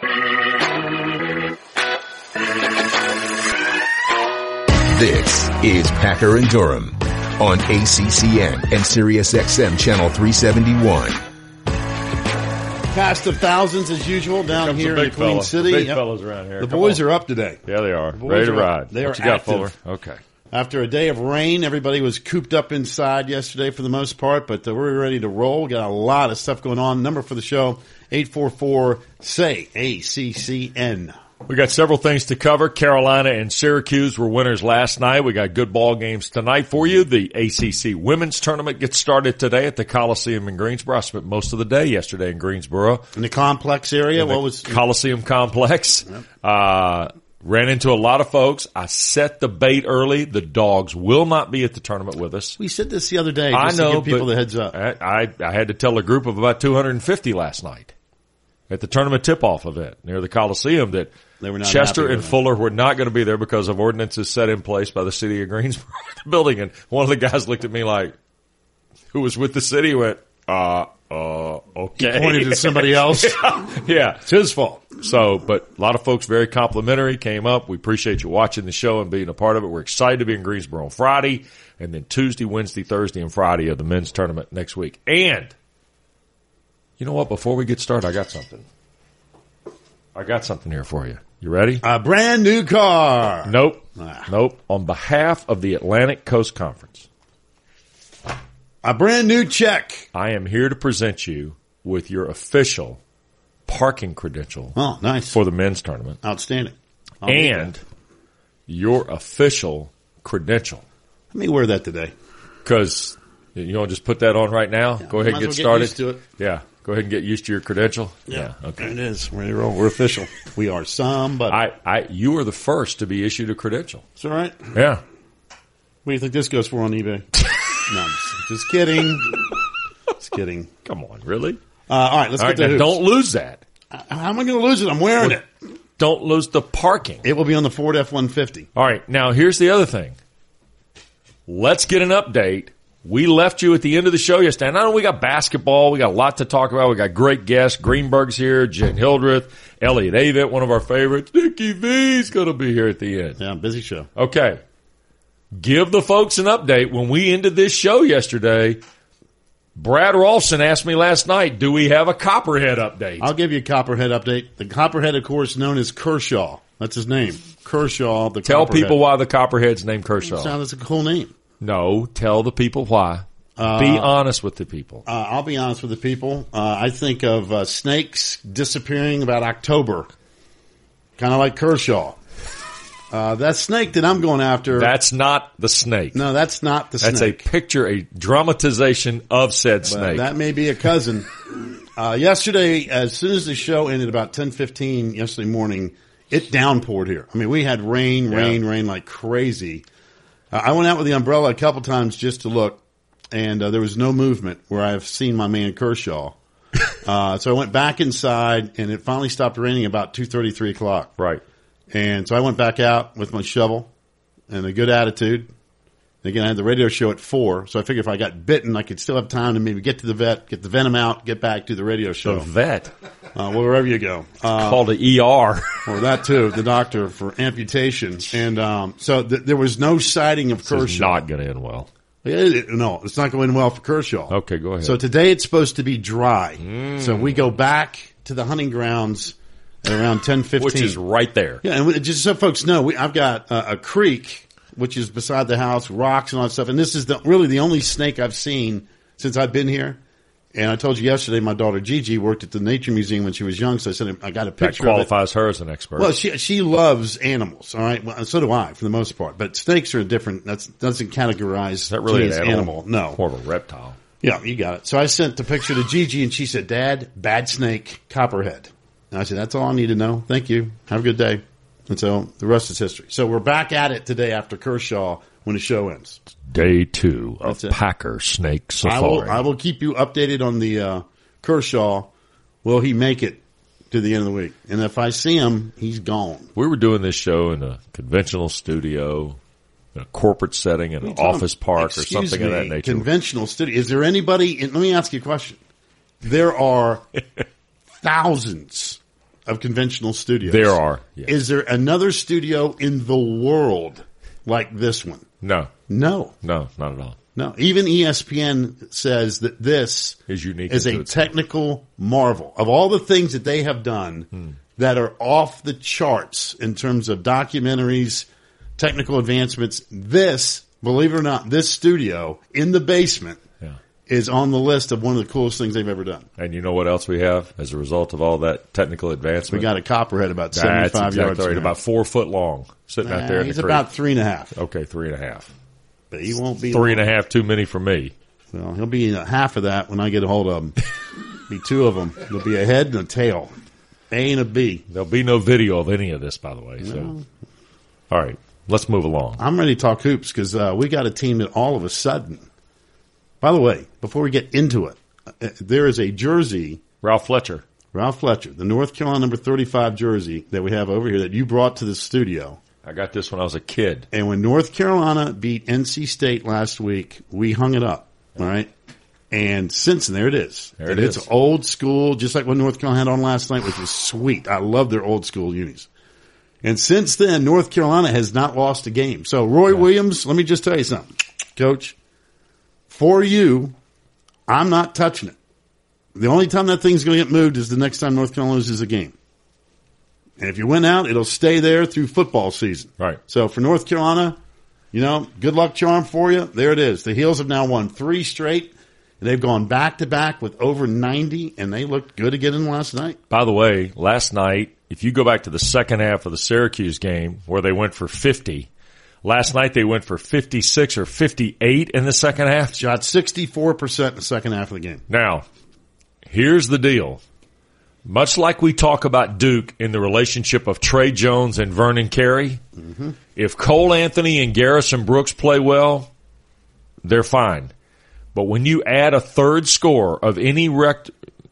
This is Packer and Durham on ACCN and SiriusXM Channel 371. Cast of thousands as usual down here in the Queen City. Big fellas around here. The boys are up today. Yeah, they are. Ready to ride. They are what you got, active. Fuller? Okay. After a day of rain, everybody was cooped up inside yesterday for the most part, but we're ready to roll. Got a lot of stuff going on. Number for the show, 844-SAY-ACCN. We got several things to cover. Carolina and Syracuse were winners last night. We got good ball games tonight for you. The ACC Women's Tournament gets started today at the Coliseum in Greensboro. I spent most of the day yesterday in Greensboro. In the complex area? What was Coliseum complex. Yep. Ran into a lot of folks. I set the bait early. The dogs will not be at the tournament with us. We said this the other day. I know, to give people the heads up. I had to tell a group of about 250 last night at the tournament tip-off event near the Coliseum that Chester and Fuller were not going to be there because of ordinances set in place by the city of Greensboro building. And one of the guys looked at me like, who was with the city, went, okay. He pointed to somebody else. Yeah. It's his fault. So, but a lot of folks very complimentary came up. We appreciate you watching the show and being a part of it. We're excited to be in Greensboro on Friday, and then Tuesday, Wednesday, Thursday, and Friday of the men's tournament next week. And you know what? Before we get started, I got something here for you. You ready? A brand new car. Nope. Nope. On behalf of the Atlantic Coast Conference, a brand new check. I am here to present you with your official parking credential. Oh, nice. For the men's tournament. Outstanding. And your official credential. Let me wear that today. Because you want to just put that on right now? Yeah, go ahead and get started. Used to it. Yeah. Go ahead and get used to your credential. Yeah. Okay. There it is. Ready to roll. We're official. We are somebody. You were the first to be issued a credential. That's all right. Yeah. What do you think this goes for on eBay? No, just kidding. Just kidding. Come on, really? All right, let's get to hoops. Don't lose that. How am I going to lose it? I'm wearing it. Don't lose the parking. It will be on the Ford F-150. All right, now here's the other thing. Let's get an update. We left you at the end of the show yesterday. And I know we got basketball. We got a lot to talk about. We got great guests. Greenberg's here. Jen Hildreth. Elliot Avett, one of our favorites. Nikki V's going to be here at the end. Yeah, busy show. Okay. Give the folks an update. When we ended this show yesterday, Brad Rolston asked me last night, do we have a Copperhead update? I'll give you a Copperhead update. The Copperhead, of course, known as Kershaw. That's his name. Kershaw, the Tell Copperhead. people why the Copperhead's named Kershaw. Sounds like a cool name. No, tell the people why. Be honest with the people. I'll be honest with the people. I think of snakes disappearing about October. Kind of like Kershaw. That snake that I'm going after. That's not the snake. No, that's not the snake. That's a picture, a dramatization of said snake. That may be a cousin. Yesterday, as soon as the show ended about 10:15 yesterday morning, it downpoured here. I mean, we had rain like crazy. I went out with the umbrella a couple times just to look, and there was no movement where I've seen my man Kershaw. So I went back inside, and it finally stopped raining about 2:30, 3 o'clock. Right. And so I went back out with my shovel and a good attitude. And again, I had the radio show at 4, so I figured if I got bitten, I could still have time to maybe get to the vet, get the venom out, get back to the radio show. The vet? Wherever you go. Called the ER. Or that too, the doctor for amputation. And so there was no sighting of Kershaw. It's not going to end well. No, it's not going well for Kershaw. Okay, go ahead. So today it's supposed to be dry. So we go back to the hunting grounds at around 10:15. Which is right there. Yeah, and just so folks know, I've got a creek, which is beside the house, rocks and all that stuff. And this is really the only snake I've seen since I've been here. And I told you yesterday, my daughter Gigi worked at the Nature Museum when she was young, so I said I got a picture that qualifies her as an expert. Well, she loves animals, all right? Well, so do I, for the most part. But snakes are different. That doesn't categorize is that really as an animal. No. More of a reptile. Yeah, you got it. So I sent the picture to Gigi, and she said, Dad, bad snake, Copperhead. And I said, that's all I need to know. Thank you. Have a good day. And so the rest is history. So we're back at it today after Kershaw when the show ends. Day 2 of Packer Snake Safari. I will keep you updated on the Kershaw. Will he make it to the end of the week? And if I see him, he's gone. We were doing this show in a conventional studio, in a corporate setting, in an office park or something of that nature. Conventional studio. Is there anybody, let me ask you a question. There are thousands of conventional studios. There are. Yes. Is there another studio in the world like this one? No. No. No, not at all. No. Even ESPN says that this is unique, is a technical marvel. Of all the things that they have done that are off the charts in terms of documentaries, technical advancements, this, believe it or not, this studio in the basement is on the list of one of the coolest things they've ever done. And you know what else we have as a result of all that technical advancement? We got a copperhead about 75 yards right, about 4 foot long, sitting out there in the creek. He's about 3.5. Okay, 3.5. But he won't be 3.5 too many for me. Well, he'll be half of that when I get a hold of him. Be 2 of them. There'll be a head and a tail. A and a B. There'll be no video of any of this, by the way. So, all right, let's move along. I'm ready to talk hoops because we got a team that all of a sudden. By the way, before we get into it, there is a jersey. Ralph Fletcher, the North Carolina number 35 jersey that we have over here that you brought to the studio. I got this when I was a kid. And when North Carolina beat NC State last week, we hung it up. All right. And since then, there it is. It's old school, just like what North Carolina had on last night, which was sweet. I love their old school unis. And since then, North Carolina has not lost a game. So, Roy Williams, let me just tell you something, Coach. For you, I'm not touching it. The only time that thing's going to get moved is the next time North Carolina loses a game. And if you win out, it'll stay there through football season. Right. So for North Carolina, good luck charm for you. There it is. The Heels have now won 3 straight. They've gone back-to-back with over 90, and they looked good again last night. By the way, last night, if you go back to the second half of the Syracuse game where they went for 50, last night they went for 56 or 58 in the second half. Shot 64% in the second half of the game. Now, here's the deal. Much like we talk about Duke in the relationship of Trey Jones and Vernon Carey, if Cole Anthony and Garrison Brooks play well, they're fine. But when you add a third score of any kind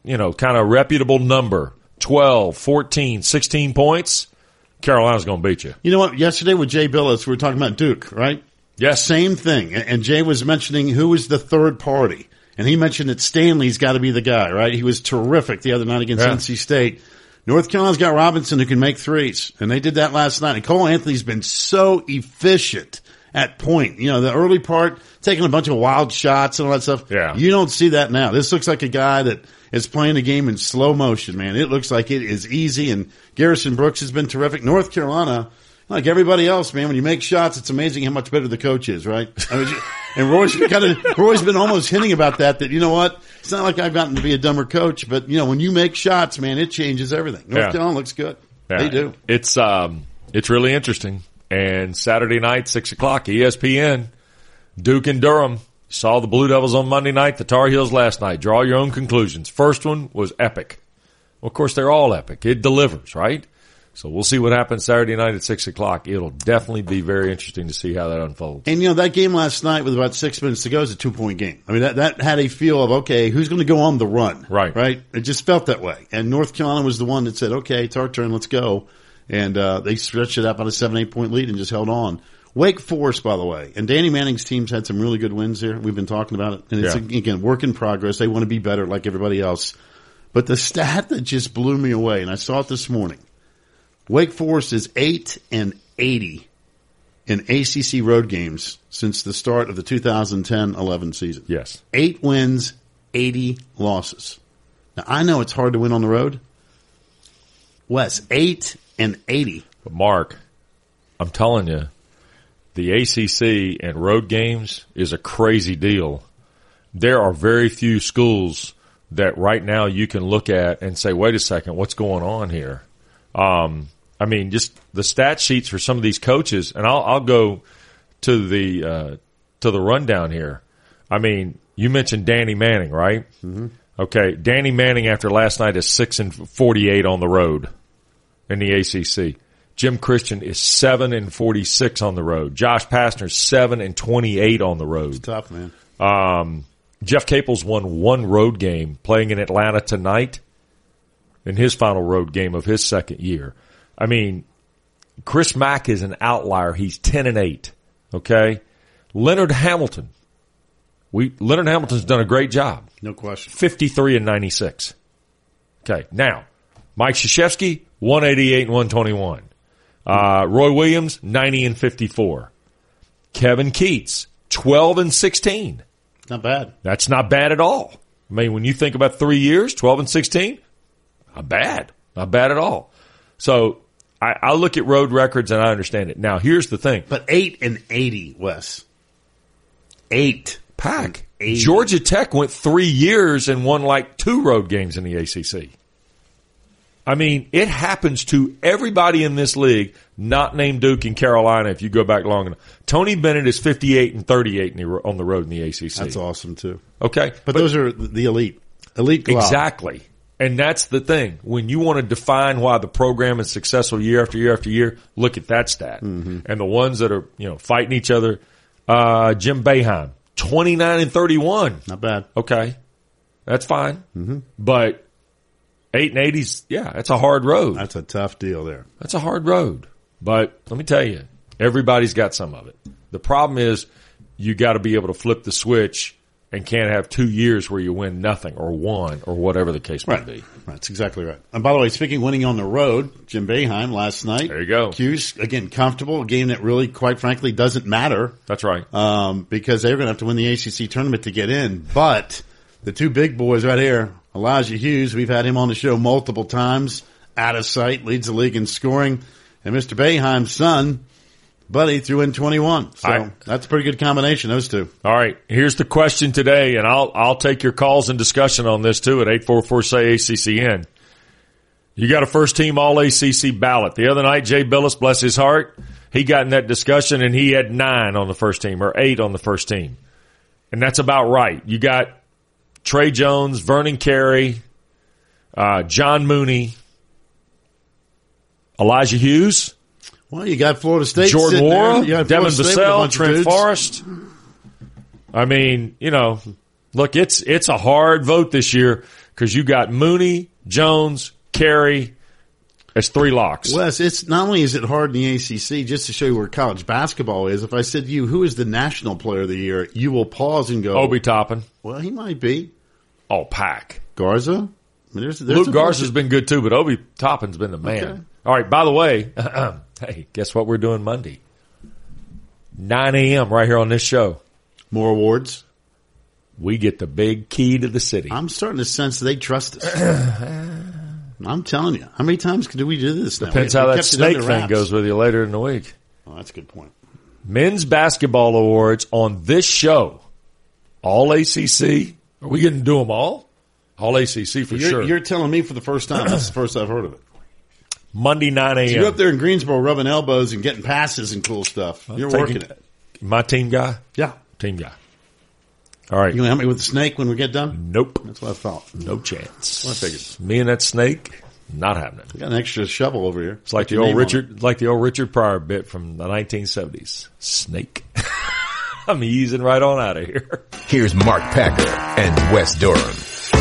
of reputable number, 12, 14, 16 points, Carolina's going to beat you. You know what? Yesterday with Jay Billis, we were talking about Duke, right? Yes. Same thing. And Jay was mentioning who was the third party. And he mentioned that Stanley's got to be the guy, right? He was terrific the other night against NC State. North Carolina's got Robinson who can make threes. And they did that last night. And Cole Anthony's been so efficient at point. The early part, taking a bunch of wild shots and all that stuff. Yeah. You don't see that now. This looks like a guy that is playing the game in slow motion, man. It looks like it is easy, and Garrison Brooks has been terrific. North Carolina, like everybody else, man, when you make shots, it's amazing how much better the coach is, right? And Roy's been almost hinting about that, you know what? It's not like I've gotten to be a dumber coach, but, when you make shots, man, it changes everything. North Carolina looks good. Yeah. They do. It's really interesting. And Saturday night, 6 o'clock, ESPN, Duke and Durham. Saw the Blue Devils on Monday night, the Tar Heels last night. Draw your own conclusions. First one was epic. Well, of course, they're all epic. It delivers, right? So we'll see what happens Saturday night at 6 o'clock. It'll definitely be very interesting to see how that unfolds. And, that game last night with about 6 minutes to go is a 2-point game. I mean, that had a feel of, okay, who's going to go on the run? Right. It just felt that way. And North Carolina was the one that said, okay, it's our turn, let's go. And they stretched it up on a 7-8 point lead and just held on. Wake Forest, by the way, and Danny Manning's team's had some really good wins here. We've been talking about it. And it's, again, work in progress. They want to be better like everybody else. But the stat that just blew me away, and I saw it this morning, Wake Forest is 8-80 in ACC road games since the start of the 2010-11 season. Yes. 8 wins, 80 losses. Now, I know it's hard to win on the road. Wes, 8-80. But Mark, I'm telling you, the ACC and road games is a crazy deal. There are very few schools that right now you can look at and say, wait a second, what's going on here? Just the stat sheets for some of these coaches, and I'll go to the rundown here. I mean, you mentioned Danny Manning, right? Mm-hmm. Okay, Danny Manning after last night is 6-48 on the road in the ACC. Jim Christian is 7-46 on the road. Josh Pastner 7-28 on the road. It's tough, man. Jeff Capels won 1 road game playing in Atlanta tonight in his final road game of his second year. I mean, Chris Mack is an outlier. He's 10-8. Okay, Leonard Hamilton's done a great job. No question. 53-96. Okay, now Mike Krzyzewski, 188 and 121. Roy Williams, 90 and 54. Kevin Keats, 12 and 16. Not bad. That's not bad at all. I mean, when you think about 3 years, 12 and 16, not bad. Not bad at all. So I look at road records and I understand it. Now, here's the thing. But 8 and 80, Wes. 8. Pack. Georgia Tech went 3 years and won like 2 road games in the ACC. I mean, it happens to everybody in this league, not named Duke and Carolina, if you go back long enough. Tony Bennett is 58 and 38 on the road in the ACC. That's awesome, too. Okay. But those are the elite. Elite glob. Exactly. And that's the thing. When you want to define why the program is successful year after year after year, look at that stat. Mm-hmm. And the ones that are, fighting each other, Jim Boeheim, 29 and 31. Not bad. Okay. That's fine. Mm-hmm. But 8 and 80s, that's a hard road. That's a tough deal there. That's a hard road. But let me tell you, everybody's got some of it. The problem is you got to be able to flip the switch and can't have 2 years where you win nothing or one or whatever the case may be. Right. That's exactly right. And by the way, speaking of winning on the road, Jim Boeheim last night. There you go. Cuse, again, comfortable. A game that really, quite frankly, doesn't matter. That's right. Because they're going to have to win the ACC tournament to get in. But the two big boys right here, Elijah Hughes, we've had him on the show multiple times, out of sight, leads the league in scoring. And Mr. Boeheim's son, Buddy, threw in 21. So that's a pretty good combination, those two. All right. Here's the question today, and I'll take your calls and discussion on this too at 844-SAY-ACCN. You got a first-team All-ACC ballot. The other night, Jay Billis, bless his heart, he got in that discussion, and he had 9 on the first team or 8 on the first team. And that's about right. You got Trey Jones, Vernon Carey, John Mooney, Elijah Hughes. Well, you got Florida State, Jordan Wara, Devin Vassell, Trent Forrest. I mean, look, it's a hard vote this year because you got Mooney, Jones, Carey as 3 locks. Wes, it's not only is it hard in the ACC, just to show you where college basketball is. If I said to you, who is the national player of the year, you will pause and go, Obi Toppin. Well, he might be. Oh, Pack. Garza. I mean, Luke Garza's been good too, but Obi Toppin's been the man. Okay. All right. By the way. Hey, guess what we're doing Monday? 9 a.m. right here on this show. More awards. We get the big key to the city. I'm starting to sense they trust us. I'm telling you. How many times do we do this now? Depends how that snake thing goes with you later in the week. Oh, that's a good point. Men's basketball awards on this show. All ACC. Are we going to do them all? All ACC for sure. You're telling me for the first time. That's the first I've heard of it. Monday, 9 a.m. So you're up there in Greensboro rubbing elbows and getting passes and cool stuff. You're working it. My team guy? Yeah. Team guy. All right. You going to help me with the snake when we get done? Nope. That's what I thought. No chance. Well, I figured. Me and that snake, not happening. I got an extra shovel over here. It's like the old Richard Pryor bit from the 1970s. Snake. I'm easing right on out of here. Here's Mark Packer and Wes Durham.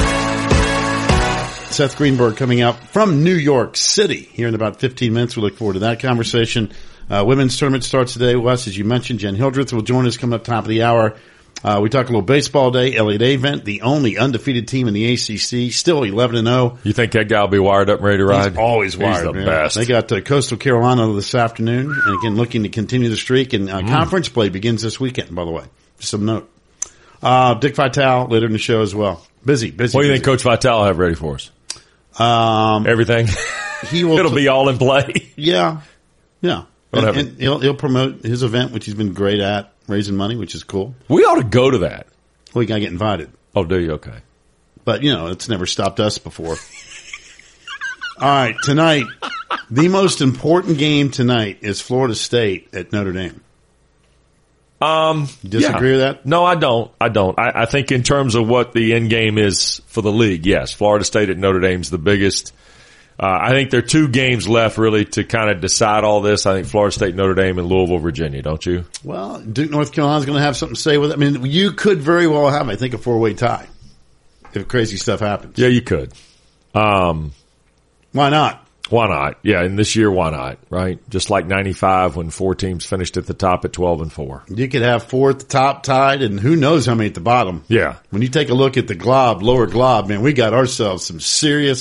Seth Greenberg coming out from New York City here in about 15 minutes. We look forward to that conversation. Women's tournament starts today. Wes, as you mentioned, Jen Hildreth will join us coming up top of the hour. We talk a little baseball day, Elliott Avent, the only undefeated team in the ACC, still 11-0. You think that guy will be wired up and ready to ride? He's always wired. He's the best. They got Coastal Carolina this afternoon, and again looking to continue the streak. And conference play begins this weekend, by the way. Just some note. Dick Vitale later in the show as well. Busy. What do you think Coach Vitale will have ready for us? Everything. It'll be all in play. Yeah. And he'll promote his event, which he's been great at, raising money, which is cool. We ought to go to that. Well, you gotta get invited. Oh, do you? Okay. But it's never stopped us before. All right, tonight, the most important game tonight is Florida State at Notre Dame. Disagree with that? No, I don't. I think in terms of what the end game is for the league, yes, Florida State at Notre Dame's the biggest. I think there are 2 games left really to kind of decide all this. I think Florida State, Notre Dame, and Louisville, Virginia, don't you? Well, Duke, North Carolina's going to have something to say with it. I mean, you could very well have, I think, a 4-way tie if crazy stuff happens. Yeah, you could. Why not? Why not? Yeah, and this year, why not? Right? Just like 95 when 4 teams finished at the top at 12-4. You could have 4 at the top tied, and who knows how many at the bottom. Yeah. When you take a look at the lower glob, man, we got ourselves some serious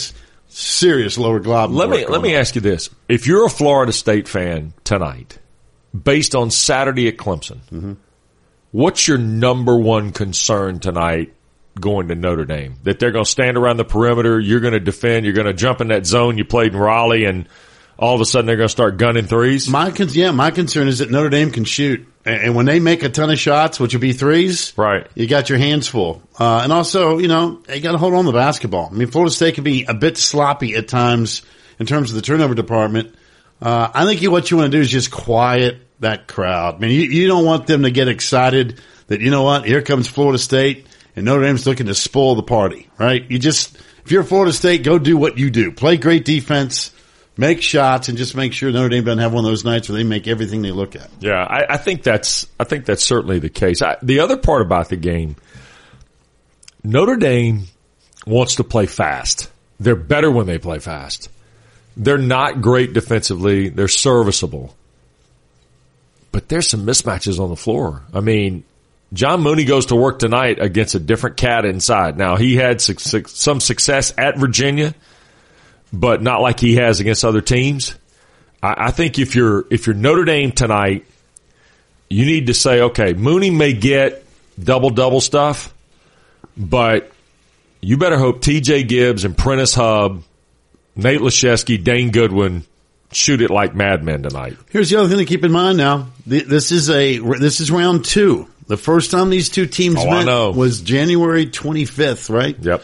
serious lower globule. Let me ask you this. If you're a Florida State fan tonight, based on Saturday at Clemson, what's your number one concern tonight going to Notre Dame? That they're going to stand around the perimeter, you're going to defend, you're going to jump in that zone you played in Raleigh, and all of a sudden they're going to start gunning threes? My concern is that Notre Dame can shoot. And when they make a ton of shots, which would be threes, right, you got your hands full. And also, you got to hold on to the basketball. I mean, Florida State can be a bit sloppy at times in terms of the turnover department. I think what you want to do is just quiet that crowd. I mean, you don't want them to get excited that, here comes Florida State and Notre Dame's looking to spoil the party, right? If you're Florida State, go do what you do. Play great defense. Make shots and just make sure Notre Dame doesn't have one of those nights where they make everything they look at. Yeah, I think that's certainly the case. The other part about the game, Notre Dame wants to play fast. They're better when they play fast. They're not great defensively. They're serviceable. But there's some mismatches on the floor. I mean, John Mooney goes to work tonight against a different cat inside. Now, he had some success at Virginia, but not like he has against other teams. I think if you're Notre Dame tonight, you need to say, okay, Mooney may get double-double stuff, but you better hope TJ Gibbs and Prentice Hub, Nate Laszewski, Dane Goodwin shoot it like madmen tonight. Here's the other thing to keep in mind now. This is round 2. The first time these two teams met was January 25th, right? Yep.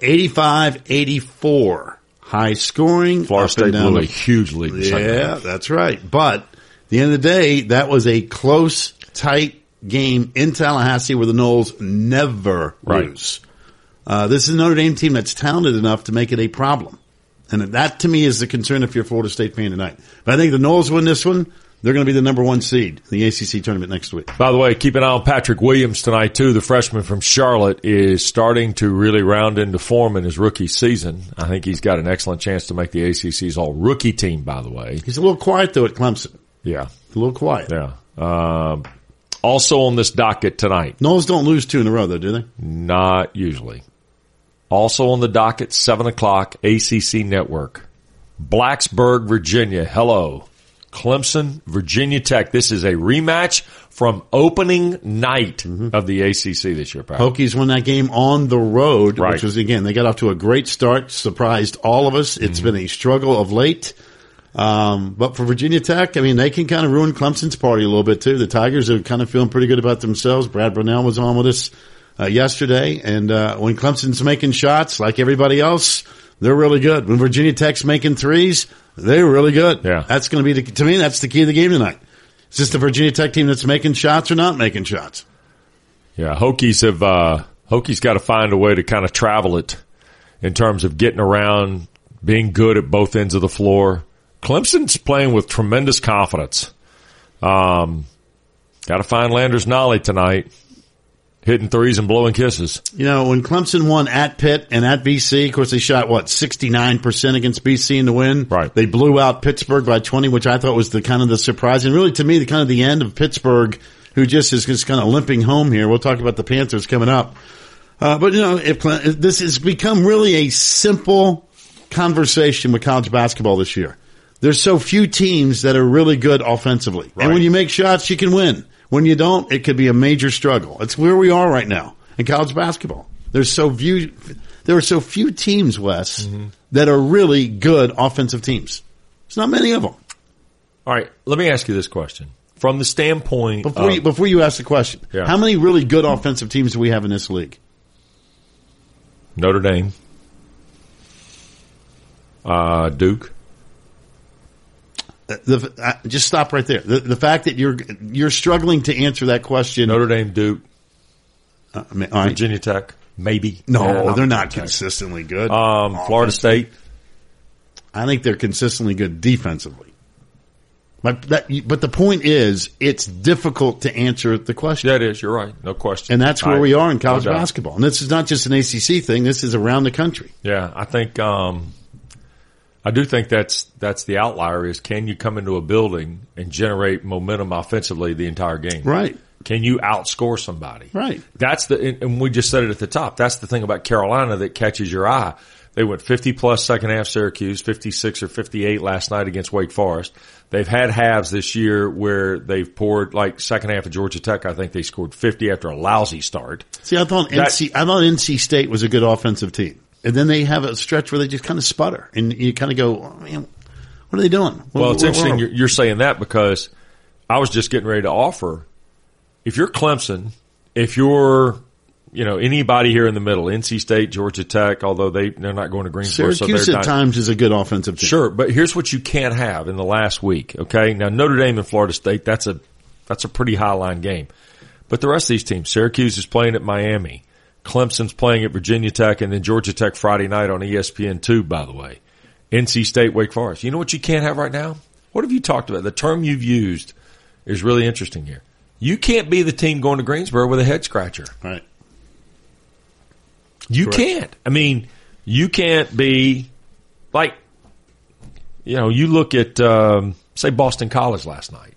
85-84. High scoring. Florida State blew a huge lead. Yeah, that's right. But at the end of the day, that was a close, tight game in Tallahassee where the Noles never lose. This is a Notre Dame team that's talented enough to make it a problem. And that, to me, is the concern if you're a Florida State fan tonight. But I think the Noles win this one. They're going to be the number 1 seed in the ACC tournament next week. By the way, keep an eye on Patrick Williams tonight, too. The freshman from Charlotte is starting to really round into form in his rookie season. I think he's got an excellent chance to make the ACC's all-rookie team, by the way. He's a little quiet, though, at Clemson. Yeah. A little quiet. Yeah. Also on this docket tonight. Noles don't lose 2 in a row, though, do they? Not usually. Also on the docket, 7 o'clock, ACC Network. Blacksburg, Virginia. Hello. Clemson, Virginia Tech. This is a rematch from opening night of the ACC this year, Pat. Hokies won that game on the road, which was, again, they got off to a great start, surprised all of us. It's been a struggle of late. But for Virginia Tech, I mean, they can kind of ruin Clemson's party a little bit, too. The Tigers are kind of feeling pretty good about themselves. Brad Brownell was on with us yesterday, and when Clemson's making shots, like everybody else, they're really good. When Virginia Tech's making threes, they're really good. Yeah. That's going to be, to me, that's the key of the game tonight. Is this the Virginia Tech team that's making shots or not making shots? Yeah, Hokies got to find a way to kind of travel it in terms of getting around, being good at both ends of the floor. Clemson's playing with tremendous confidence. Got to find Landers Nolley tonight. Hitting threes and blowing kisses. When Clemson won at Pitt and at BC, of course they shot, 69% against BC in the win. Right. They blew out Pittsburgh by 20, which I thought was the kind of the surprise. And really, to me, the end of Pittsburgh, who just is just kind of limping home here. We'll talk about the Panthers coming up. But if this has become really a simple conversation with college basketball this year. There's so few teams that are really good offensively. Right. And when you make shots, you can win. When you don't, it could be a major struggle. It's where we are right now in college basketball. There are so few teams, Wes, that are really good offensive teams. There's not many of them. All right, let me ask you this question. From the standpoint before you ask the question, how many really good offensive teams do we have in this league? Notre Dame. Duke. Just stop right there. The fact that you're struggling to answer that question. Notre Dame, Duke, Virginia Tech, maybe. No, they're not consistently good. Florida State. I think they're consistently good defensively. But the point is, it's difficult to answer the question. Yeah, it is. You're right. No question. And that's where we are in college basketball. And this is not just an ACC thing. This is around the country. Yeah, I think. I do think that's the outlier is can you come into a building and generate momentum offensively the entire game? Right. Can you outscore somebody? Right. And we just said it at the top. That's the thing about Carolina that catches your eye. They went 50-plus second half Syracuse, 56 or 58 last night against Wake Forest. They've had halves this year where they've poured, like second half of Georgia Tech, I think they scored 50 after a lousy start. See, I thought NC State was a good offensive team. And then they have a stretch where they just kind of sputter. And you kind of go, oh, man, what are they doing? Well, it's interesting you're saying that because I was just getting ready to offer, if you're Clemson, if you're anybody here in the middle, NC State, Georgia Tech, although they're not going to Greensboro. Syracuse at times is a good offensive team. Sure, but here's what you can't have in the last week, okay? Now, Notre Dame and Florida State, that's a pretty high-line game. But the rest of these teams, Syracuse is playing at Miami, Clemson's playing at Virginia Tech, and then Georgia Tech Friday night on ESPN2, by the way. NC State, Wake Forest. You know what you can't have right now? What have you talked about? The term you've used is really interesting here. You can't be the team going to Greensboro with a head-scratcher. Right. You can't. I mean, you can't be like, you look at, say, Boston College last night.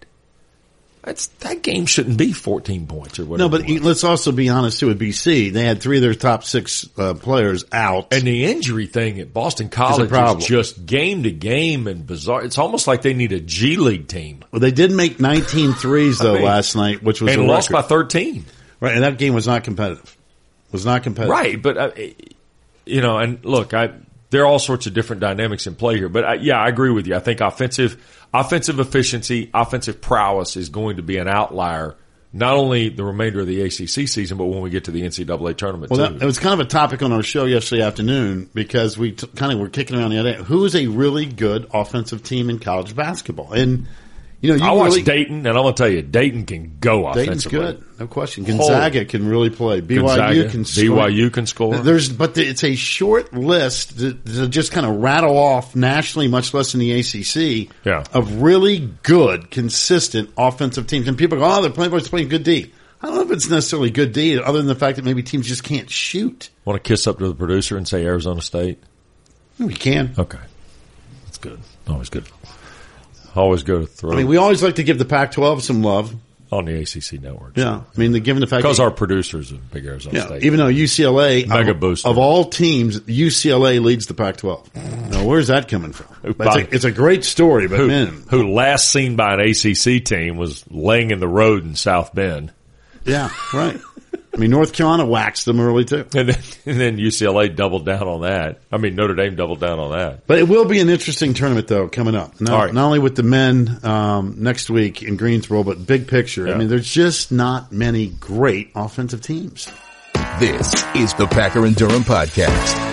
That game shouldn't be 14 points or whatever. No, but let's also be honest, too, with BC. They had 3 of their top 6 players out. And the injury thing at Boston College is just game to game and bizarre. It's almost like they need a G League team. Well, they did make 19 threes, though, last night, which was a record. And lost by 13. Right, and that game was not competitive. Right, but, and look, there are all sorts of different dynamics in play here. But, I agree with you. I think offensive efficiency, offensive prowess is going to be an outlier, not only the remainder of the ACC season, but when we get to the NCAA tournament, too. It was kind of a topic on our show yesterday afternoon because we kind of were kicking around the other day. Who is a really good offensive team in college basketball? And I watched Dayton, and I'm going to tell you, Dayton can go offensively. Dayton's good, no question. Gonzaga can really play. BYU can score. But it's a short list to just kind of rattle off nationally, much less in the ACC, of really good, consistent offensive teams. And people go, they're playing good D. I don't know if it's necessarily good D, other than the fact that maybe teams just can't shoot. Want to kiss up to the producer and say Arizona State? We can. Okay. That's good. Always good. Always go to throw. I mean, we always like to give the Pac-12 some love. On the ACC network. Yeah. I mean, given the fact because our producers are big Arizona State. Even though UCLA, mega booster. Of all teams, UCLA leads the Pac-12. Now, where's that coming from? It's a great story, but who last seen by an ACC team was laying in the road in South Bend. Yeah, right. I mean, North Carolina waxed them early, too. And then UCLA doubled down on that. I mean, Notre Dame doubled down on that. But it will be an interesting tournament, though, coming up. Not only with the men next week in Greensboro, but big picture. Yeah. I mean, there's just not many great offensive teams. This is the Packer and Durham Podcast.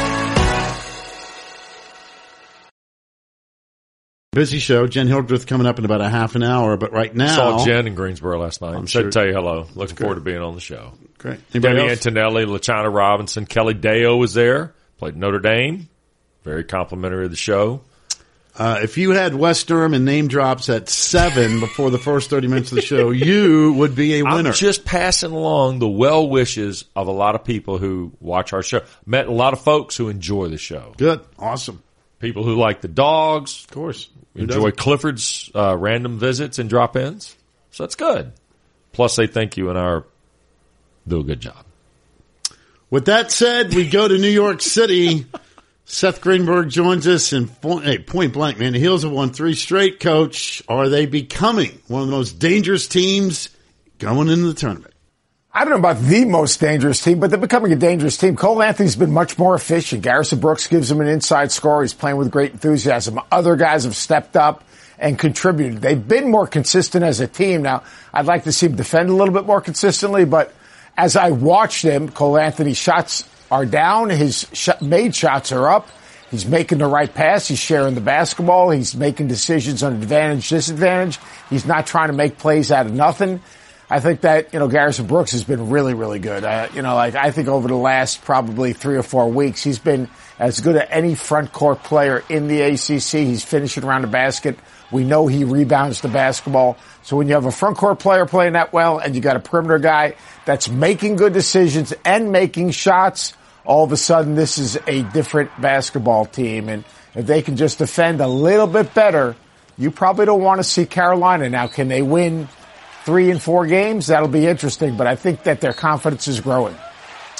Busy show. Jen Hildreth coming up in about a half an hour, but right now... Saw Jen in Greensboro last night. I'm sure. Tell you hello. Looking forward to being on the show. Great. Debbie Antonelli, LaChina Robinson, Kelly Deo was there. Played Notre Dame. Very complimentary of the show. If you had West Durham and name drops at 7 before the first 30 minutes of the show, you would be a winner. I'm just passing along the well wishes of a lot of people who watch our show. Met a lot of folks who enjoy the show. Good. Awesome. People who like the dogs. Of course. Enjoy Clifford's random visits and drop-ins. So that's good. Plus, they thank you and do a good job. With that said, we go to New York City. Seth Greenberg joins us in point blank, man. The Heels have won 3 straight, Coach. Are they becoming one of the most dangerous teams going into the tournament? I don't know about the most dangerous team, but they're becoming a dangerous team. Cole Anthony's been much more efficient. Garrison Brooks gives him an inside score. He's playing with great enthusiasm. Other guys have stepped up and contributed. They've been more consistent as a team. Now, I'd like to see him defend a little bit more consistently, but as I watched him, Cole Anthony's shots are down. His made shots are up. He's making the right pass. He's sharing the basketball. He's making decisions on advantage, disadvantage. He's not trying to make plays out of nothing. I think that, Garrison Brooks has been really, really good. I think over the last probably 3 or 4 weeks, he's been as good as any front court player in the ACC. He's finishing around the basket. We know he rebounds the basketball. So when you have a front court player playing that well and you got a perimeter guy that's making good decisions and making shots, all of a sudden this is a different basketball team. And if they can just defend a little bit better, you probably don't want to see Carolina. Now, can they win 3 and 4 games? That'll be interesting, but I think that their confidence is growing.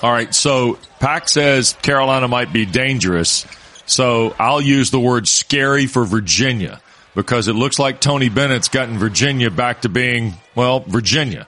All right, so Pack says Carolina might be dangerous, so I'll use the word scary for Virginia because it looks like Tony Bennett's gotten Virginia back to being, well, Virginia.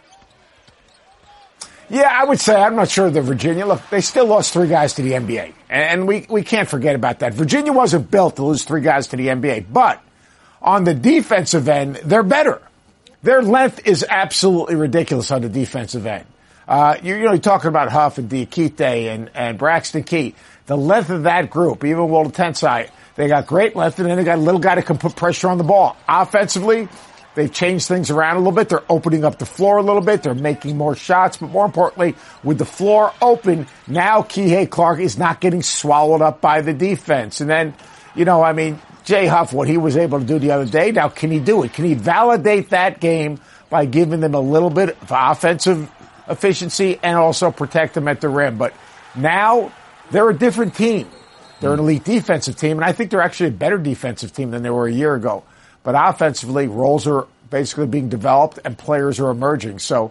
Yeah, I would say I'm not sure that Virginia. Look, they still lost 3 guys to the NBA, and we can't forget about that. Virginia wasn't built to lose 3 guys to the NBA, but on the defensive end, they're better. Their length is absolutely ridiculous on the defensive end. You're talking about Huff and Diakite and Braxton Key. The length of that group, even Walter Tensai, they got great length, and then they got a little guy that can put pressure on the ball. Offensively, they've changed things around a little bit. They're opening up the floor a little bit. They're making more shots, but more importantly, with the floor open, now Kihei Clark is not getting swallowed up by the defense. And then, Jay Huff, what he was able to do the other day, now can he do it? Can he validate that game by giving them a little bit of offensive efficiency and also protect them at the rim? But now they're a different team. They're an elite defensive team, and I think they're actually a better defensive team than they were a year ago. But offensively, roles are basically being developed and players are emerging. So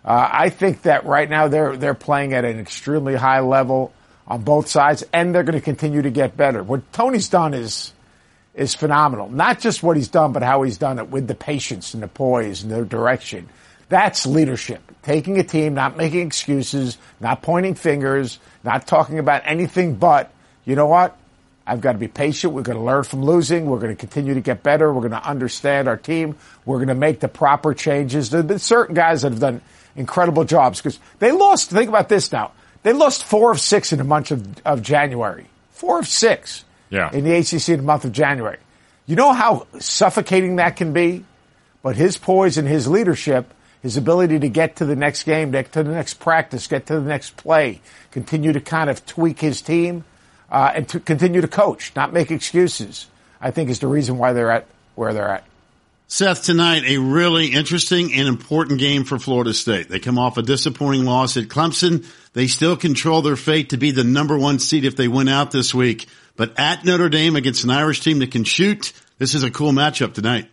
I think that right now they're playing at an extremely high level on both sides, and they're going to continue to get better. What Tony's done is phenomenal. Not just what he's done, but how he's done it with the patience and the poise and the direction. That's leadership. Taking a team, not making excuses, not pointing fingers, not talking about anything but, you know what? I've got to be patient. We're going to learn from losing. We're going to continue to get better. We're going to understand our team. We're going to make the proper changes. There have been certain guys that have done incredible jobs because they lost. Think about this now. They lost 4 of 6 in the month of January. 4 of 6 in the ACC in the month of January. You know how suffocating that can be? But his poise and his leadership, his ability to get to the next game, get to the next practice, get to the next play, continue to kind of tweak his team, and to continue to coach, not make excuses, I think is the reason why they're at where they're at. Seth, tonight, a really interesting and important game for Florida State. They come off a disappointing loss at Clemson. They still control their fate to be the number 1 seed if they win out this week. But at Notre Dame against an Irish team that can shoot, this is a cool matchup tonight.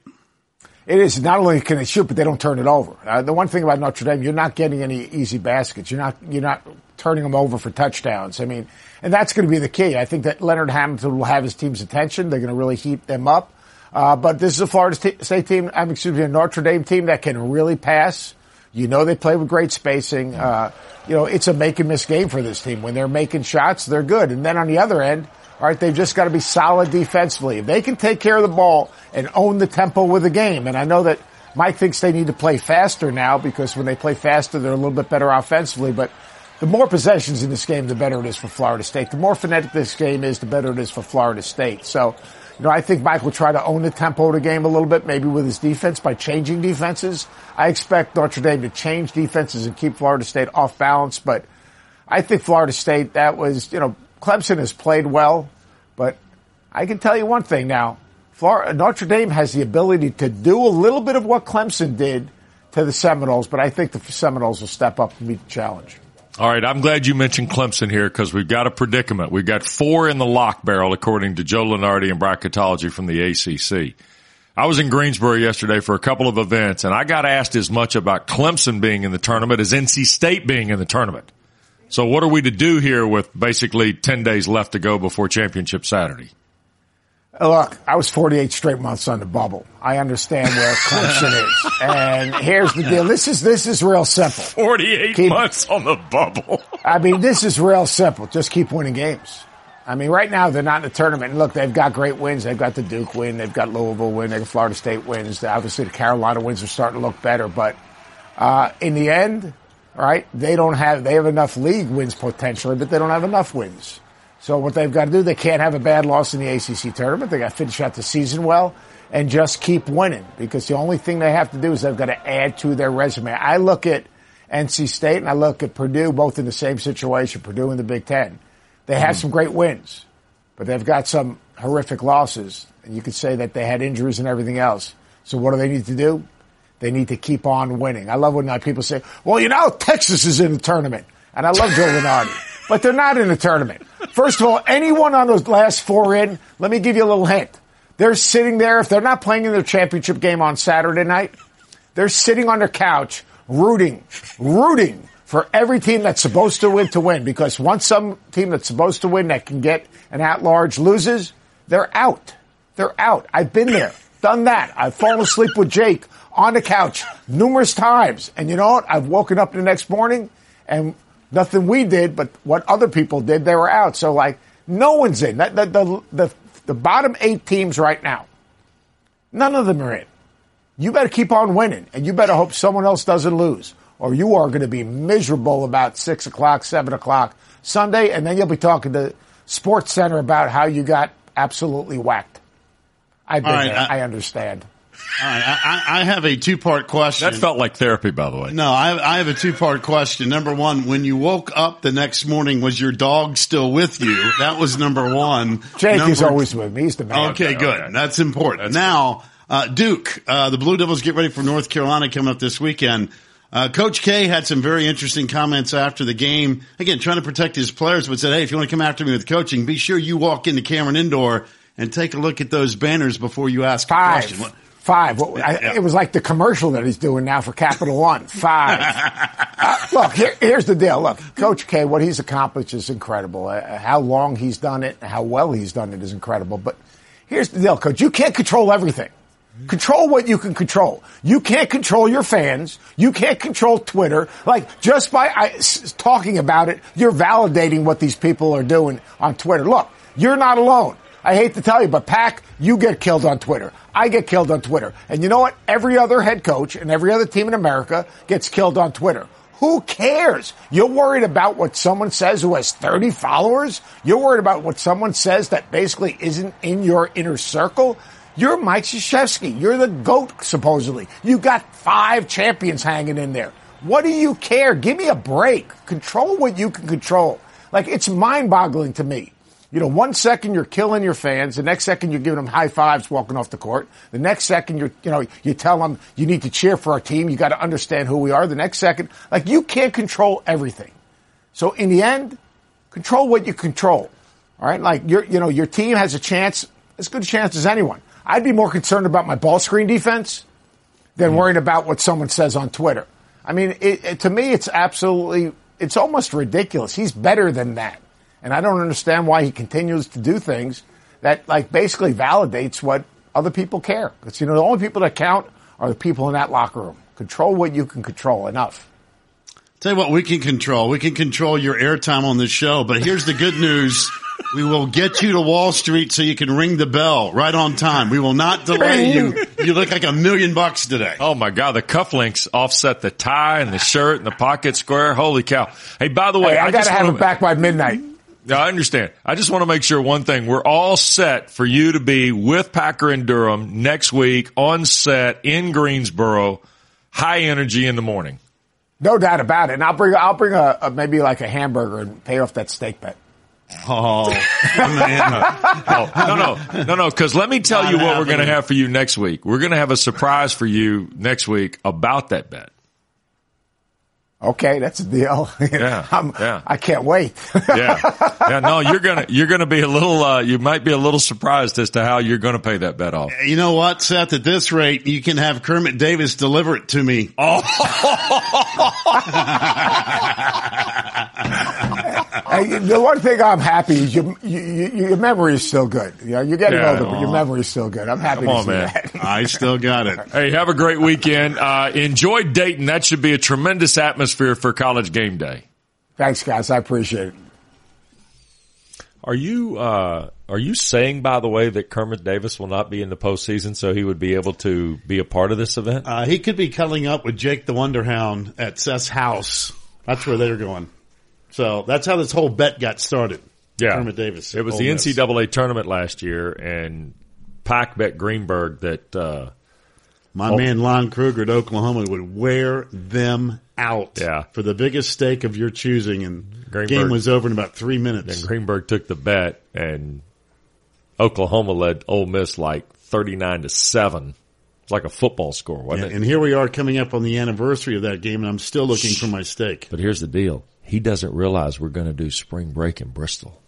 It is. Not only can they shoot, but they don't turn it over. The one thing about Notre Dame, you're not getting any easy baskets. You're not turning them over for touchdowns. I mean, and that's going to be the key. I think that Leonard Hamilton will have his team's attention. They're going to really heat them up. But this is a Florida State team, a Notre Dame team that can really pass. They play with great spacing. It's a make and miss game for this team. When they're making shots, they're good. And then on the other end, all right, they've just got to be solid defensively. If they can take care of the ball and own the tempo with the game, and I know that Mike thinks they need to play faster now because when they play faster, they're a little bit better offensively, but the more possessions in this game, the better it is for Florida State. The more frenetic this game is, the better it is for Florida State. So, I think Mike will try to own the tempo of the game a little bit, maybe with his defense by changing defenses. I expect Notre Dame to change defenses and keep Florida State off balance, but I think Florida State, that was, Clemson has played well, but I can tell you one thing now. Notre Dame has the ability to do a little bit of what Clemson did to the Seminoles, but I think the Seminoles will step up and meet the challenge. All right, I'm glad you mentioned Clemson here because we've got a predicament. We've got 4 in the lock barrel, according to Joe Lunardi and Bracketology from the ACC. I was in Greensboro yesterday for a couple of events, and I got asked as much about Clemson being in the tournament as NC State being in the tournament. So what are we to do here with basically 10 days left to go before Championship Saturday? Look, I was 48 straight months on the bubble. I understand where Clemson is. And here's the deal. This is real simple. 48 months on the bubble. I mean, this is real simple. Just keep winning games. I mean, right now they're not in the tournament. And look, they've got great wins. They've got the Duke win. They've got Louisville win. They've got Florida State wins. Obviously the Carolina wins are starting to look better. But in the end, right, they have enough league wins potentially, but they don't have enough wins. So what they've got to do, they can't have a bad loss in the ACC tournament. They got to finish out the season well and just keep winning because the only thing they have to do is they've got to add to their resume. I look at NC State and I look at Purdue, both in the same situation, Purdue in the Big Ten. They have some great wins, but they've got some horrific losses. And you could say that they had injuries and everything else. So what do they need to do? They need to keep on winning. I love when people say, well, Texas is in the tournament. And I love Joe Lunardi. But they're not in the tournament. First of all, anyone on those last 4 in, let me give you a little hint. They're sitting there, if they're not playing in their championship game on Saturday night, they're sitting on their couch rooting for every team that's supposed to win, because once some team that's supposed to win that can get an at-large loses, they're out. They're out. I've been there, done that. I've fallen asleep with Jake on the couch numerous times. And you know what? I've woken up the next morning and nothing we did, but what other people did, they were out. So, like, no one's in. The bottom 8 teams right now, none of them are in. You better keep on winning, and you better hope someone else doesn't lose, or you are going to be miserable about 6 o'clock, 7 o'clock Sunday, and then you'll be talking to Sports Center about how you got absolutely whacked. I've been there. I understand. All right, I have a 2-part question. That felt like therapy, by the way. No, I have a 2-part question. Number one, when you woke up the next morning, was your dog still with you? That was number one. Jake is always with me. He's the man. Okay, good. Okay. That's important. Now, Duke, the Blue Devils get ready for North Carolina coming up this weekend. Coach K had some very interesting comments after the game. Again, trying to protect his players, but said, hey, if you want to come after me with coaching, be sure you walk into Cameron Indoor and take a look at those banners before you ask a question. 5. It was like the commercial that he's doing now for Capital One. 5. Look, here's the deal. Look, Coach K, what he's accomplished is incredible. How long he's done it, how well he's done it is incredible. But here's the deal, Coach. You can't control everything. Control what you can control. You can't control your fans. You can't control Twitter. Like, just by talking about it, you're validating what these people are doing on Twitter. Look, you're not alone. I hate to tell you, but Pac, you get killed on Twitter. I get killed on Twitter. And you know what? Every other head coach and every other team in America gets killed on Twitter. Who cares? You're worried about what someone says who has 30 followers? You're worried about what someone says that basically isn't in your inner circle? You're Mike Krzyzewski. You're the GOAT, supposedly. You got 5 champions hanging in there. What do you care? Give me a break. Control what you can control. Like, it's mind-boggling to me. You know, 1 second you're killing your fans. The next second you're giving them high fives walking off the court. The next second you tell them you need to cheer for our team. You got to understand who we are. The next second, like, you can't control everything. So in the end, control what you control. All right. Like, your team has a chance, as good a chance as anyone. I'd be more concerned about my ball screen defense than worrying about what someone says on Twitter. I mean, to me, it's almost ridiculous. He's better than that. And I don't understand why he continues to do things that, like, basically validates what other people care. Because, the only people that count are the people in that locker room. Control what you can control. Enough. Tell you what we can control. We can control your airtime on this show. But here's the good news. We will get you to Wall Street so you can ring the bell right on time. We will not delay you. You look like $1 million today. Oh, my God. The cufflinks offset the tie and the shirt and the pocket square. Holy cow. Hey, by the way, I got to have it back by midnight. Yeah, I understand. I just want to make sure one thing. We're all set for you to be with Packer and Durham next week on set in Greensboro, high energy in the morning. No doubt about it. And I'll bring a maybe like a hamburger and pay off that steak bet. Oh, man. No. Because let me tell you what we're going to have for you next week. We're going to have a surprise for you next week about that bet. Okay, that's a deal. Yeah, I can't wait. Yeah. No, you're gonna be a little. You might be a little surprised as to how you're going to pay that bet off. You know what, Seth? At this rate, you can have Kermit Davis deliver it to me. Oh. The one thing I'm happy is your memory is still good. You're getting older, but your memory is still good. I'm happy to see that. I still got it. Hey, have a great weekend. Enjoy Dayton. That should be a tremendous atmosphere for College Game Day. Thanks, guys. I appreciate it. Are you saying, by the way, that Kermit Davis will not be in the postseason, so he would be able to be a part of this event? He could be cuddling up with Jake the Wonder Hound at Seth's house. That's where they're going. So that's how this whole bet got started. Yeah. Kermit Davis. It was the NCAA tournament last year, and Pac bet Greenberg that my man Lon Kruger at Oklahoma would wear them out for the biggest stake of your choosing, and the game was over in about 3 minutes. And Greenberg took the bet, and Oklahoma led Ole Miss like 39-7. It's like a football score, wasn't it? And here we are coming up on the anniversary of that game, and I'm still looking for my stake. But here's the deal. He doesn't realize we're going to do spring break in Bristol.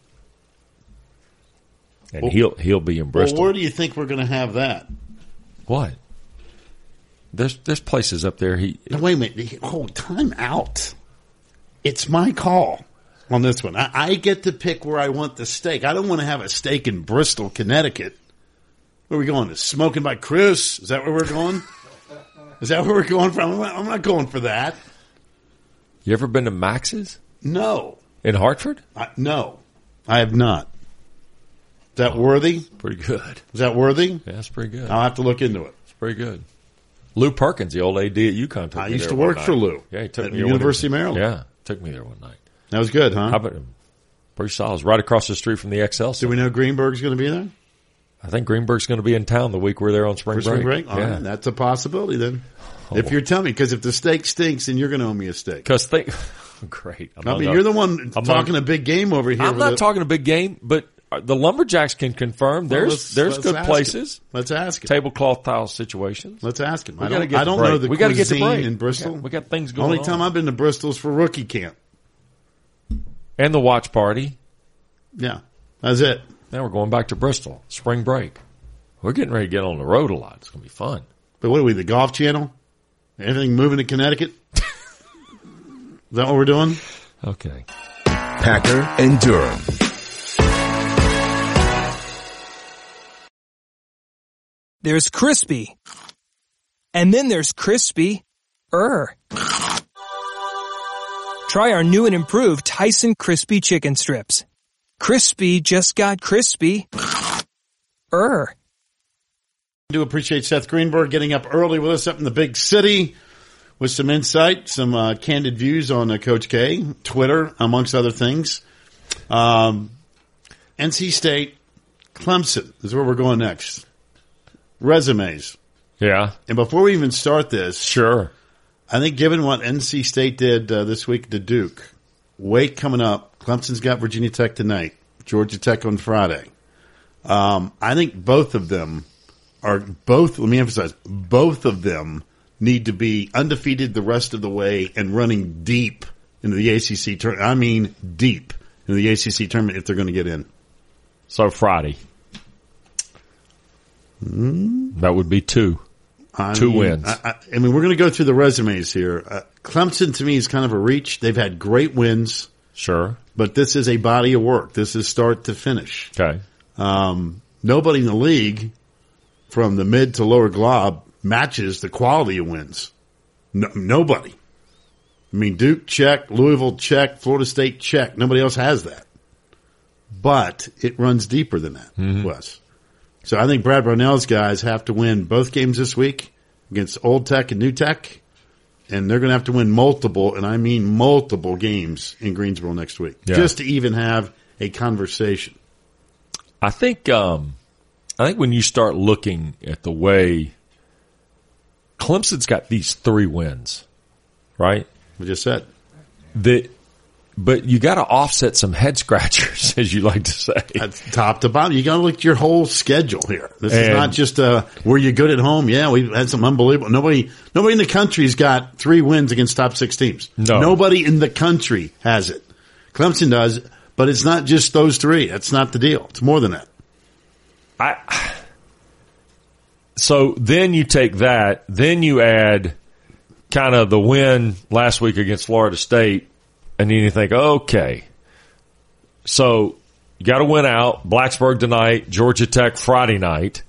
And he'll be in Bristol. Well, where do you think we're going to have that? What? There's places up there. Wait a minute. Hold time out. It's my call on this one. I get to pick where I want the steak. I don't want to have a steak in Bristol, Connecticut. Where are we going? Smoking by Chris? Is that where we're going? Is that where we're going from? I'm not going for that. You ever been to Max's? No. In Hartford? No, I have not. Is that worthy? Pretty good. Is that worthy? Yeah, that's pretty good. I'll have to look into it. It's pretty good. Lou Perkins, the old AD at UConn, took I me used there to work one for night. Lou. Yeah, he took at me the University of Maryland. Yeah, took me there one night. That was good, huh? Pretty solid. It was right across the street from the XL Center. Do we know Greenberg's going to be there? I think Greenberg's going to be in town the week we're there on spring break. All yeah. right, that's a possibility then. If you're telling me, because if the steak stinks, then you're going to owe me a steak. Great. You're the one talking a big game over here. I'm not talking a big game, but the Lumberjacks can confirm there's good places. Let's ask it. Tablecloth tile situations. Let's ask him. I don't know the cuisine in Bristol. We got things going on. Only time I've been to Bristol is for rookie camp. And the watch party. Yeah, that's it. Now we're going back to Bristol. Spring break. We're getting ready to get on the road a lot. It's going to be fun. But what are we, the Golf Channel? Everything moving to Connecticut? Is that what we're doing? Okay. Packer and Durham. There's crispy. And then there's crispy. Try our new and improved Tyson Crispy Chicken Strips. Crispy just got crispy. I do appreciate Seth Greenberg getting up early with us up in the big city with some insight, some candid views on Coach K, Twitter, amongst other things. NC State, Clemson is where we're going next. Resumes. Yeah. And before we even start this, sure, I think given what NC State did this week to Duke, Wake coming up, Clemson's got Virginia Tech tonight, Georgia Tech on Friday. I think both of them let me emphasize, both of them need to be undefeated the rest of the way and running deep into the ACC tournament. I mean deep into the ACC tournament if they're going to get in. So Friday. That would be two wins. I mean, we're going to go through the resumes here. Clemson, to me, is kind of a reach. They've had great wins. Sure. But this is a body of work. This is start to finish. Okay. Nobody in the league from the mid to lower glob matches the quality of wins. Nobody. I mean, Duke, check. Louisville, check. Florida State, check. Nobody else has that. But it runs deeper than that, Wes. So I think Brad Brownell's guys have to win both games this week against Old Tech and New Tech. And they're going to have to win multiple, and I mean multiple games in Greensboro next week, just to even have a conversation. I think when you start looking at the way Clemson's got these 3 wins, right? We just said. But you got to offset some head scratchers, as you like to say. That's top to bottom. You got to look at your whole schedule here. This is not just were you good at home? Yeah, we've had some unbelievable. Nobody in the country's got 3 wins against top 6 teams. No. Nobody in the country has it. Clemson does, but it's not just those 3. That's not the deal. It's more than that. So then you take that, then you add kind of the win last week against Florida State. And then you think, okay, so you got to win out. Blacksburg tonight, Georgia Tech Friday night.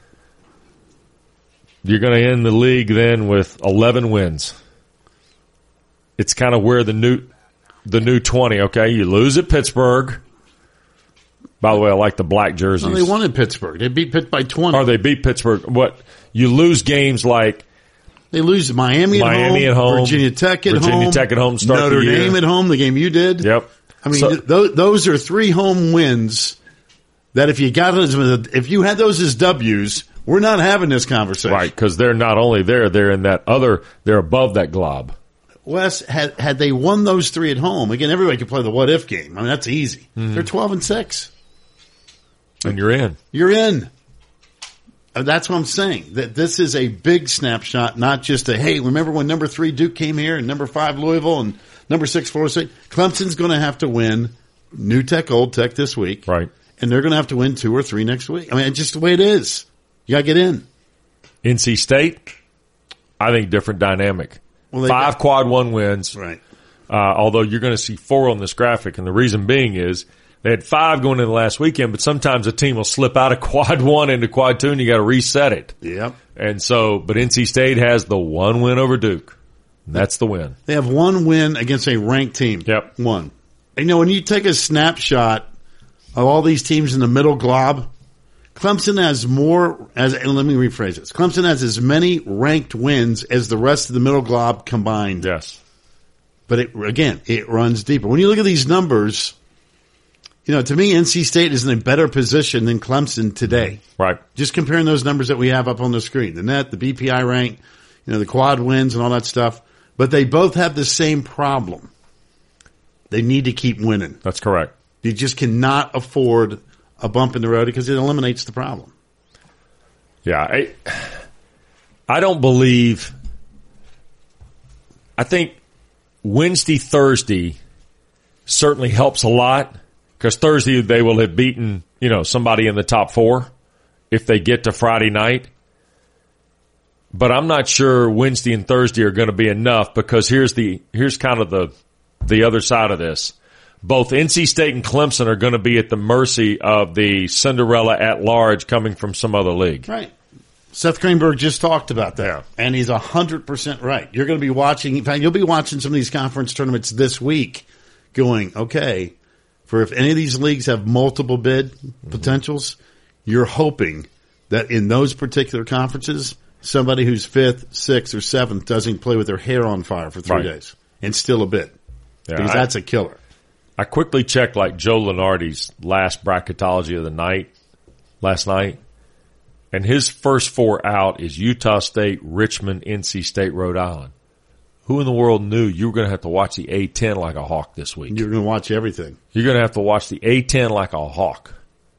You're going to end the league then with 11 wins. It's kind of where the new 20. Okay, you lose at Pittsburgh. By the way, I like the black jerseys. No, they won at Pittsburgh. They beat Pitt by 20. Or they beat Pittsburgh. What? You lose games like. They lose Miami at home, Virginia Tech at home, Notre Dame at home, the game you did. Yep. I mean, those are 3 home wins that if you you had those as W's, we're not having this conversation. Right, because they're not only there, they're in that they're above that glob. Wes, had they won those 3 at home, again, everybody could play the what if game. I mean, that's easy. They're 12-6. And you're in. You're in. That's what I'm saying, that this is a big snapshot, not just hey, remember when number 3 Duke came here and number 5 Louisville and number 6 Florida State? Clemson's going to have to win New Tech, Old Tech this week. Right. And they're going to have to win 2 or 3 next week. I mean, it's just the way it is. You got to get in. NC State, I think different dynamic. Well, 5 quad 1 wins. Right. although you're going to see 4 on this graphic, and the reason being is they had 5 going into the last weekend, but sometimes a team will slip out of quad 1 into quad 2, and you got to reset it. Yep. And so, but NC State has the 1 win over Duke. That's the win. They have 1 win against a ranked team. Yep. 1. And, when you take a snapshot of all these teams in the middle glob, Clemson has and let me rephrase this. Clemson has as many ranked wins as the rest of the middle glob combined. Yes. But it runs deeper. When you look at these numbers, to me, NC State is in a better position than Clemson today. Right. Just comparing those numbers that we have up on the screen, the net, the BPI rank, the quad wins and all that stuff. But they both have the same problem. They need to keep winning. That's correct. You just cannot afford a bump in the road because it eliminates the problem. Yeah. I don't believe – I think Wednesday, Thursday certainly helps a lot because Thursday they will have beaten, somebody in the top 4 if they get to Friday night. But I'm not sure Wednesday and Thursday are going to be enough because here's kind of the other side of this. Both NC State and Clemson are going to be at the mercy of the Cinderella at large coming from some other league. Right. Seth Greenberg just talked about that, and he's 100% right. You're going to be watching. In fact, you'll be watching some of these conference tournaments this week going, okay, for if any of these leagues have multiple bid potentials, you're hoping that in those particular conferences, somebody who's 5th, 6th, or 7th doesn't play with their hair on fire for 3 days and still a bid. Yeah, because that's a killer. I quickly checked Joe Lunardi's last bracketology of the night last night, and his first 4 out is Utah State, Richmond, NC State, Rhode Island. Who in the world knew you were going to have to watch the A-10 like a hawk this week? You're going to watch everything. You're going to have to watch the A-10 like a hawk.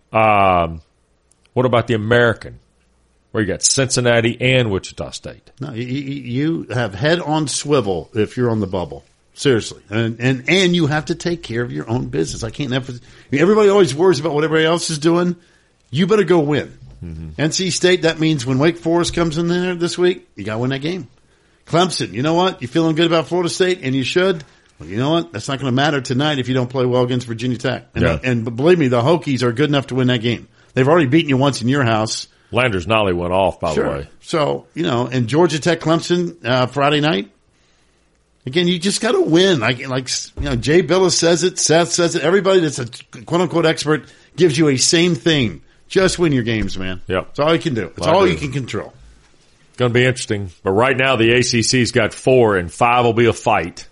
What about the American, where you got Cincinnati and Wichita State? No, you have head on swivel if you're on the bubble. Seriously. And you have to take care of your own business. I can't everybody always worries about what everybody else is doing. You better go win. Mm-hmm. NC State, that means when Wake Forest comes in there this week, you got to win that game. Clemson, you know what? You feeling good about Florida State, and you should. Well, you know what? That's not going to matter tonight if you don't play well against Virginia Tech. And believe me, the Hokies are good enough to win that game. They've already beaten you once in your house. Landers Nolly went off, by the way. So, and Georgia Tech Clemson Friday night. Again, you just got to win. Jay Billis says it, Seth says it. Everybody that's a quote-unquote expert gives you a same thing. Just win your games, man. Yep. That's all you can do. It's all you can control. Going to be interesting. But right now, the ACC's got 4, and 5 will be a fight.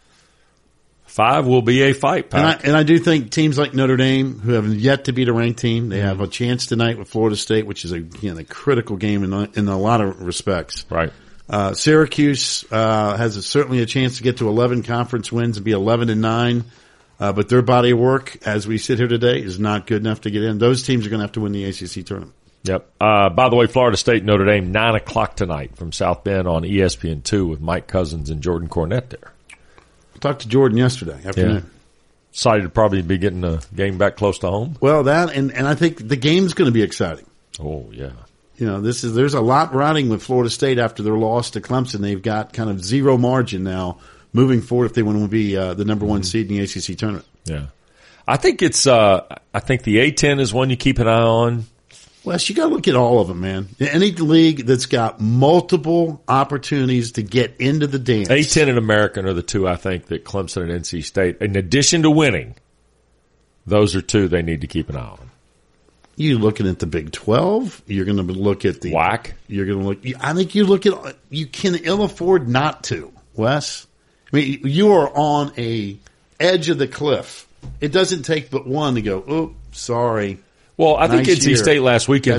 5 will be a fight, Pat. And I do think teams like Notre Dame, who have yet to beat a ranked team, they have a chance tonight with Florida State, which is a critical game in a lot of respects. Right. Syracuse has certainly a chance to get to 11 conference wins and be 11-9. But their body of work, as we sit here today, is not good enough to get in. Those teams are going to have to win the ACC tournament. Yep. By the way, Florida State, Notre Dame, 9 o'clock tonight from South Bend on ESPN2 with Mike Cousins and Jordan Cornette there. I talked to Jordan yesterday afternoon. Yeah. Excited to probably be getting a game back close to home. Well, that and I think the game's going to be exciting. Oh, yeah. There's a lot riding with Florida State after their loss to Clemson. They've got kind of zero margin now moving forward if they want to be the number 1 seed in the ACC tournament. Yeah. I think the A-10 is one you keep an eye on. Wes, you got to look at all of them, man. Any league that's got multiple opportunities to get into the dance. A-10 and American are the 2, I think, that Clemson and NC State, in addition to winning, those are 2 they need to keep an eye on. You're looking at the Big 12. You're going to look at the WAC. You're going to look. I think you look at. You can ill afford not to, Wes. I mean, you are on a edge of the cliff. It doesn't take but one to go. Oh, sorry. Well, I think NC State last weekend's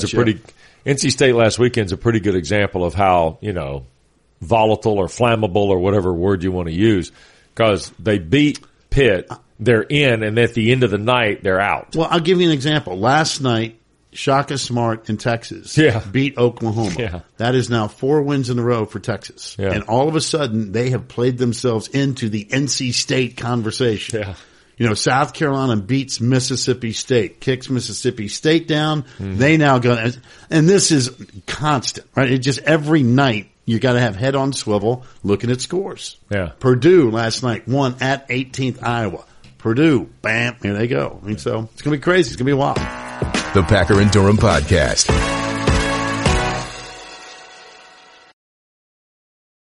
a pretty good example of how volatile or flammable or whatever word you want to use, because they beat Pitt. They're in, and at the end of the night, they're out. Well, I'll give you an example. Last night, Shaka Smart in Texas beat Oklahoma. Yeah. That is now 4 wins in a row for Texas. Yeah. And all of a sudden, they have played themselves into the NC State conversation. Yeah. South Carolina beats Mississippi State, kicks Mississippi State down. Mm-hmm. They now go, and this is constant, right? It just every night you got to have head on swivel looking at scores. Yeah. Purdue last night won at 18th Iowa. Purdue, bam, here they go. I mean, so it's going to be crazy. It's going to be wild. The Packer and Durham Podcast.